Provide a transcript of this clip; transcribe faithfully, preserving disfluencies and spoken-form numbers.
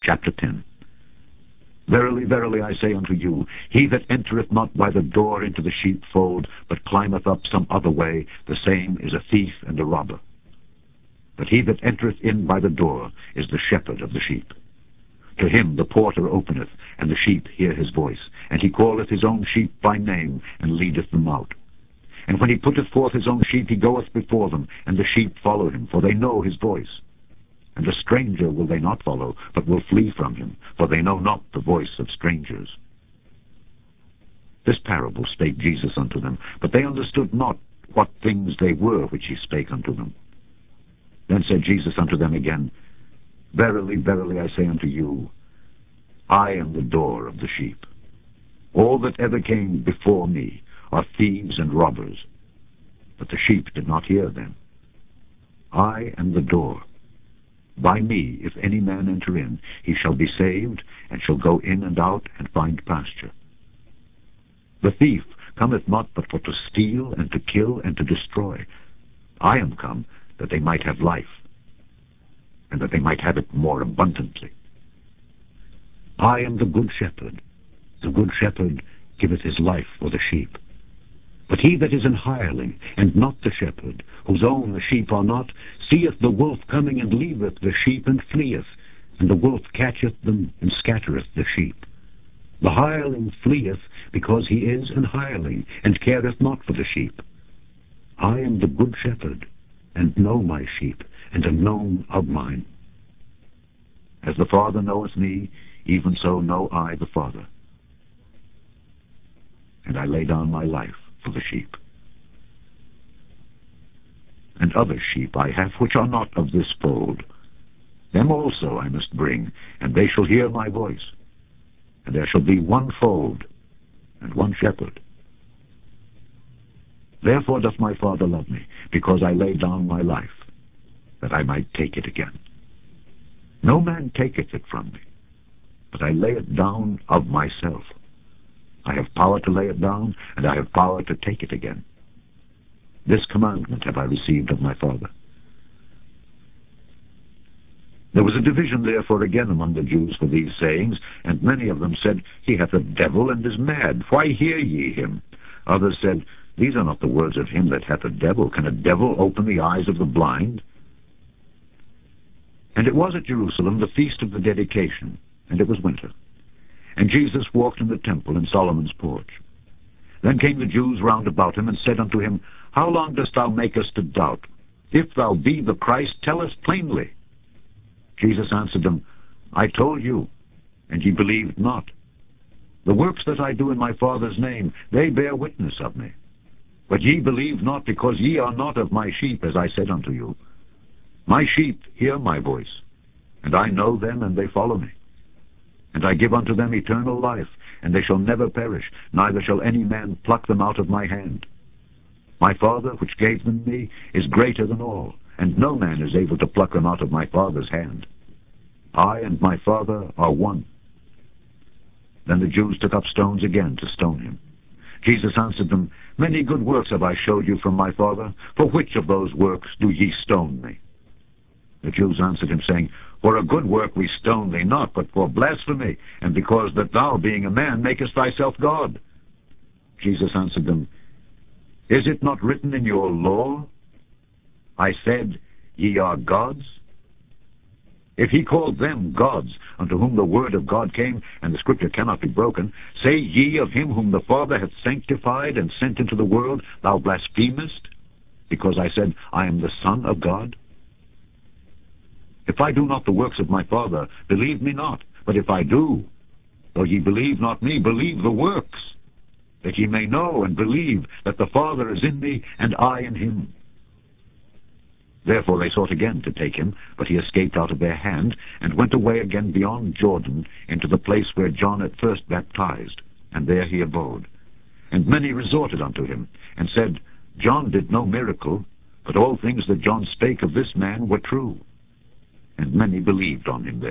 Chapter ten. Verily, verily, I say unto you, he that entereth not by the door into the sheepfold, but climbeth up some other way, the same is a thief and a robber. But he that entereth in by the door is the shepherd of the sheep. To him the porter openeth, and the sheep hear his voice, and he calleth his own sheep by name, and leadeth them out. And when he putteth forth his own sheep, he goeth before them, and the sheep follow him, for they know his voice. And a stranger will they not follow, but will flee from him, for they know not the voice of strangers. This parable spake Jesus unto them, but they understood not what things they were which he spake unto them. Then said Jesus unto them again, Verily, verily, I say unto you, I am the door of the sheep. All that ever came before me are thieves and robbers, but the sheep did not hear them. I am the door. By me, if any man enter in, he shall be saved, and shall go in and out, and find pasture. The thief cometh not but for to steal, and to kill, and to destroy. I am come that they might have life, and that they might have it more abundantly. I am the good shepherd. The good shepherd giveth his life for the sheep. But he that is an hireling, and not the shepherd, whose own the sheep are not, seeth the wolf coming, and leaveth the sheep, and fleeth, and the wolf catcheth them, and scattereth the sheep. The hireling fleeth, because he is an hireling, and careth not for the sheep. I am the good shepherd, and know my sheep, and am known of mine. As the Father knoweth me, even so know I the Father. And I lay down my life for the sheep. And other sheep I have which are not of this fold. Them also I must bring, and they shall hear my voice. And there shall be one fold, and one shepherd. Therefore doth my Father love me, because I lay down my life, that I might take it again. No man taketh it from me, but I lay it down of myself. I have power to lay it down, and I have power to take it again. This commandment have I received of my Father. There was a division therefore again among the Jews for these sayings, and many of them said, He hath a devil, and is mad. Why hear ye him? Others said, These are not the words of him that hath a devil. Can a devil open the eyes of the blind? And it was at Jerusalem the feast of the dedication, and it was winter. And Jesus walked in the temple in Solomon's porch. Then came the Jews round about him, and said unto him, How long dost thou make us to doubt? If thou be the Christ, tell us plainly. Jesus answered them, I told you, and ye believed not. The works that I do in my Father's name, they bear witness of me. But ye believe not, because ye are not of my sheep, as I said unto you. My sheep hear my voice, and I know them, and they follow me. And I give unto them eternal life, and they shall never perish, neither shall any man pluck them out of my hand. My Father, which gave them me, is greater than all, and no man is able to pluck them out of my Father's hand. I and my Father are one. Then the Jews took up stones again to stone him. Jesus answered them, Many good works have I showed you from my Father. For which of those works do ye stone me? The Jews answered him, saying, For a good work we stone thee not, but for blasphemy, and because that thou, being a man, makest thyself God. Jesus answered them, Is it not written in your law, I said, Ye are gods? If he called them gods, unto whom the word of God came, and the scripture cannot be broken, say ye of him whom the Father hath sanctified and sent into the world, Thou blasphemest, because I said, I am the Son of God? If I do not the works of my Father, believe me not. But if I do, though ye believe not me, believe the works, that ye may know and believe that the Father is in me, and I in him. Therefore they sought again to take him, but he escaped out of their hand, and went away again beyond Jordan, into the place where John at first baptized, and there he abode. And many resorted unto him, and said, John did no miracle, but all things that John spake of this man were true. And many believed on him there.